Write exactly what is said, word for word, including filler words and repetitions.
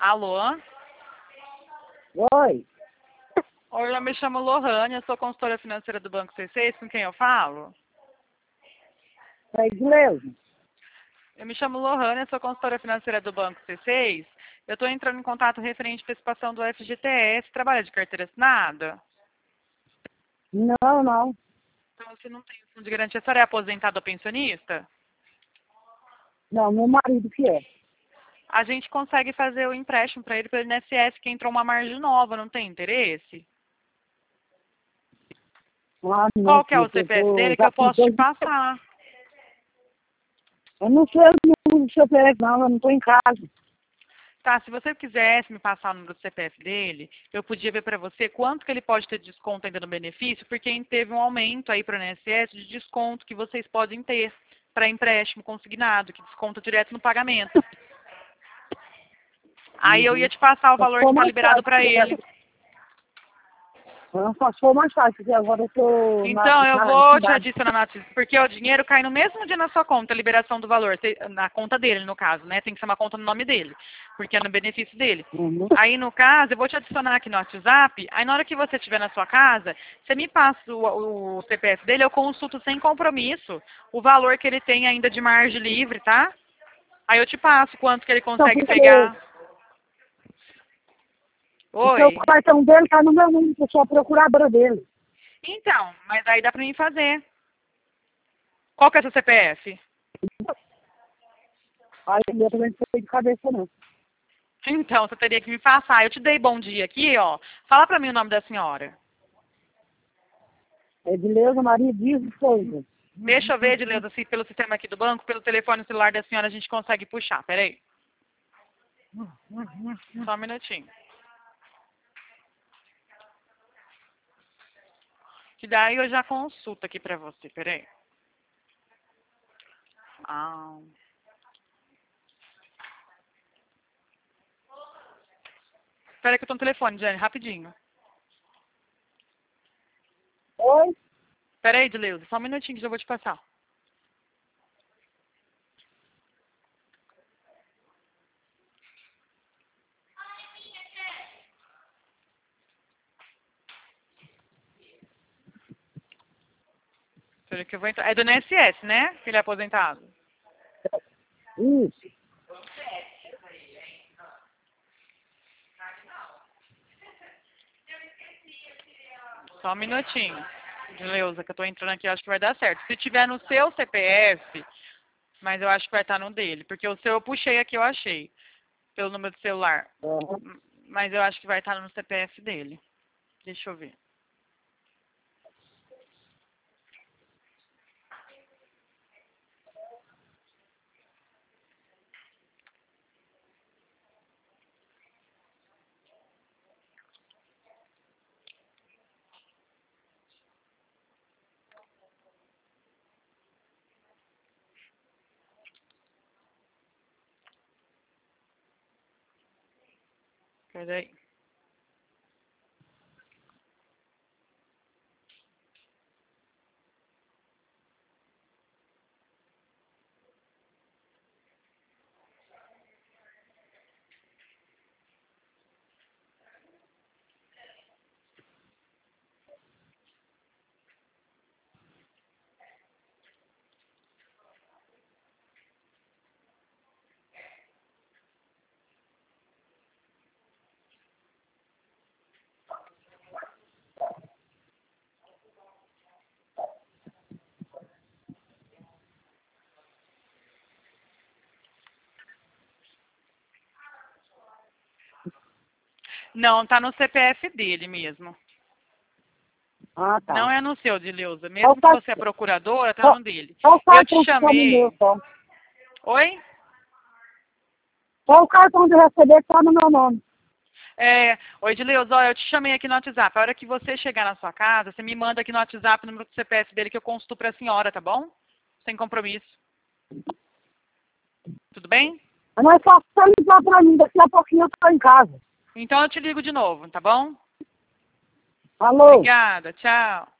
Alô? Oi. Oi, eu me chamo Lohane, eu sou consultora financeira do Banco C seis, com quem eu falo? É Edileuza. Eu me chamo Lohane, eu sou consultora financeira do Banco C seis. Eu estou entrando em contato referente à participação do F G T S. Trabalha de carteira assinada? Não, não. Então você não tem fundo de garantia. A senhora é aposentada ou pensionista? Não, meu marido que é. A gente consegue fazer o empréstimo para ele pelo I N S S, que entrou uma margem nova, não tem interesse? Ah, não, Qual que é o filho, C P F eu dele que já eu fiz posso te dois... passar? Eu não sei o número do C P F, não, eu não estou em casa. Tá, se você quisesse me passar o número do C P F dele, eu podia ver para você quanto que ele pode ter de desconto ainda no benefício, porque teve um aumento aí para o I N S S de desconto que vocês podem ter para empréstimo consignado, que desconta direto no pagamento. Aí eu ia Uhum. te passar o Só se valor que for está mais liberado fácil, para ele. não, só se for mais fácil, porque agora eu estou na, Então, eu na vou te cidade. adicionar na notícia, porque o dinheiro cai no mesmo dia na sua conta, a liberação do valor, te- na conta dele, no caso, né? Tem que ser uma conta no nome dele, porque é no benefício dele. Uhum. Aí, no caso, eu vou te adicionar aqui no WhatsApp, aí na hora que você estiver na sua casa, você me passa o, o C P F dele, eu consulto sem compromisso o valor que ele tem ainda de margem livre, tá? Aí eu te passo quanto que ele Então, consegue porque pegar. o seu Oi? cartão dele está no meu número, eu sou a procuradora dele. Então, mas aí dá pra mim fazer. Qual que é o seu C P F? Aí eu também não sei de cabeça, não. Então, você teria que me passar. Eu te dei bom dia aqui, ó. Fala pra mim o nome da senhora. Edileuza Maria Dias de Souza. Deixa eu ver, Edileuza, se pelo sistema aqui do banco, pelo telefone celular da senhora a gente consegue puxar. Peraí. Só um minutinho. Que daí eu já consulto aqui pra você. Peraí. Ah. Peraí que eu tô no telefone, Jane, rapidinho. Oi? Peraí, Edileuza, só um minutinho que eu já vou te passar. Peraí que eu vou entrar. É do I N S S, né? Que ele é aposentado. Isso. Só um minutinho. Edileuza, que eu tô entrando aqui, eu acho que vai dar certo. Se tiver no seu C P F, mas eu acho que vai estar no dele. Porque o seu eu puxei aqui, eu achei. Pelo número do celular. Uhum. M- Mas eu acho que vai estar no C P F dele. Deixa eu ver. Peraí. Não, tá no C P F dele mesmo. Ah, tá. Não é no seu, Dileuza. Só o Mesmo que você é cartão, procuradora, tá só, no dele. só o Eu te cartão que está no meu, chamei. só. Oi? Só o cartão de receber que está no meu nome. É, oi, Dileuza, ó, eu te chamei aqui no WhatsApp. A hora que você chegar na sua casa, você me manda aqui no WhatsApp o número do C P F dele que eu consulto pra senhora, tá bom? Sem compromisso. Tudo bem? Mas é só você ligar para mim, daqui a pouquinho eu estou em casa. Então eu te ligo de novo, tá bom? Alô? Obrigada, tchau.